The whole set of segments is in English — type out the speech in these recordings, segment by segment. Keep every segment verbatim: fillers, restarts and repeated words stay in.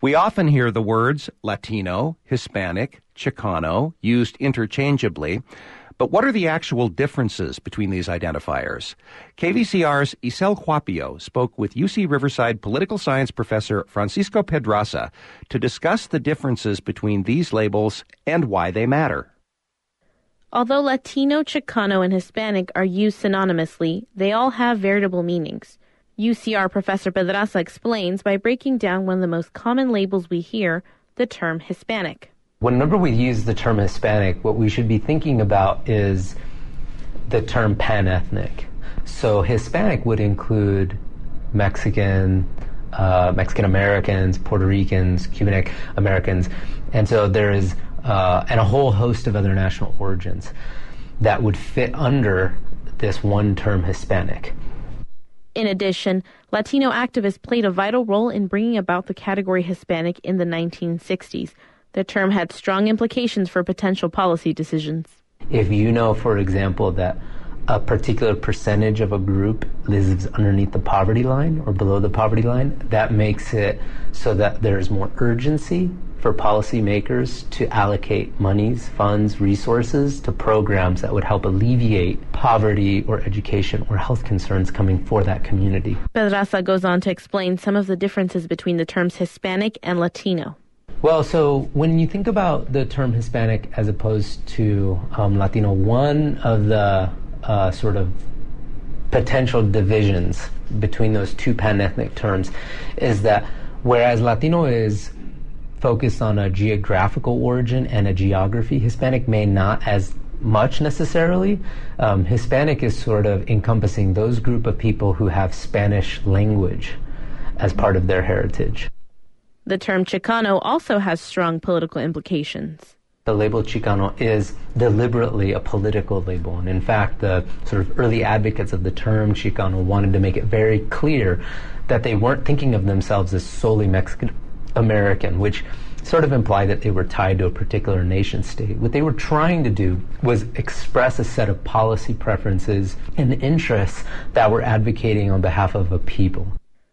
We often hear the words Latino, Hispanic, Chicano used interchangeably, but what are the actual differences between these identifiers? K V C R's Isel Huapio spoke with U C Riverside political science professor Francisco Pedraza to discuss the differences between these labels and why they matter. Although Latino, Chicano, and Hispanic are used synonymously, they all have veritable meanings. U C R Professor Pedraza explains by breaking down one of the most common labels we hear, the term Hispanic. Whenever we use the term Hispanic, what we should be thinking about is the term pan-ethnic. So Hispanic would include Mexican, uh, Mexican Americans, Puerto Ricans, Cuban Americans, and so there is uh, and a whole host of other national origins that would fit under this one term Hispanic. In addition, Latino activists played a vital role in bringing about the category Hispanic in the nineteen sixties. The term had strong implications for potential policy decisions. If you know, for example, that a particular percentage of a group lives underneath the poverty line or below the poverty line, that makes it so that there's more urgency for policymakers to allocate monies, funds, resources to programs that would help alleviate poverty or education or health concerns coming for that community. Pedraza goes on to explain some of the differences between the terms Hispanic and Latino. Well, so when you think about the term Hispanic as opposed to um, Latino, one of the uh, sort of potential divisions between those two pan-ethnic terms is that whereas Latino is focused on a geographical origin and a geography, Hispanic may not as much necessarily. Um, Hispanic is sort of encompassing those group of people who have Spanish language as part of their heritage. The term Chicano also has strong political implications. The label Chicano is deliberately a political label, and in fact, the sort of early advocates of the term Chicano wanted to make it very clear that they weren't thinking of themselves as solely Mexican American, which sort of implied that they were tied to a particular nation state. What they were trying to do was express a set of policy preferences and interests that were advocating on behalf of a people.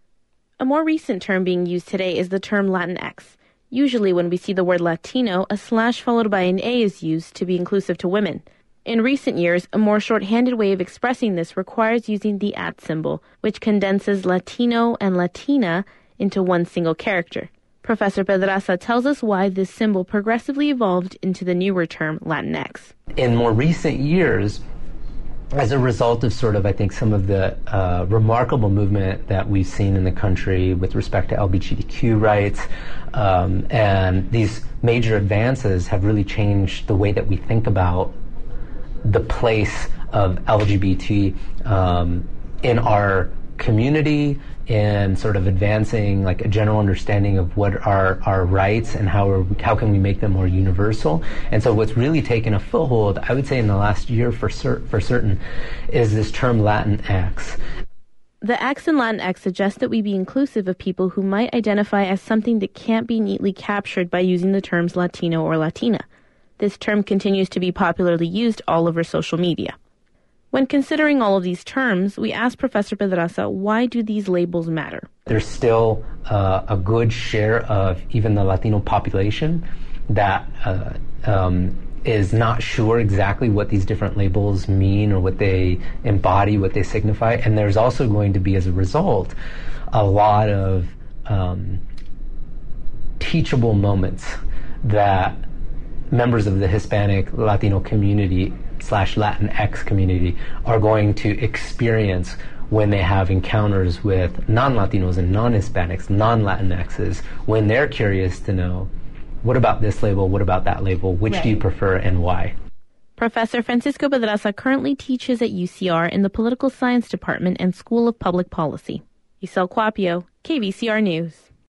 A more recent term being used today is the term Latinx. Usually when we see the word Latino, a slash followed by an A is used to be inclusive to women. In recent years, a more short-handed way of expressing this requires using the at symbol, which condenses Latino and Latina into one single character. Professor Pedraza tells us why this symbol progressively evolved into the newer term Latinx. In more recent years, as a result of sort of, I think, some of the uh, remarkable movement that we've seen in the country with respect to L G B T Q rights, um, and these major advances have really changed the way that we think about the place of L G B T um, in our community, in sort of advancing like a general understanding of what are our rights and how are, how can we make them more universal. And so what's really taken a foothold, I would say in the last year for cer- for certain, is this term Latinx. The X in Latinx suggests that we be inclusive of people who might identify as something that can't be neatly captured by using the terms Latino or Latina. This term continues to be popularly used all over social media. When considering all of these terms, we asked Professor Pedraza, why do these labels matter? There's still uh, a good share of even the Latino population that uh, um, is not sure exactly what these different labels mean or what they embody, what they signify. And there's also going to be, as a result, a lot of um, teachable moments that members of the Hispanic Latino community slash Latinx community are going to experience when they have encounters with non-Latinos and non-Hispanics, non-Latinxes, when they're curious to know, what about this label, what about that label, which right. do you prefer and why? Professor Francisco Pedraza currently teaches at U C R in the Political Science Department and School of Public Policy. Isel Huapio, K V C R News.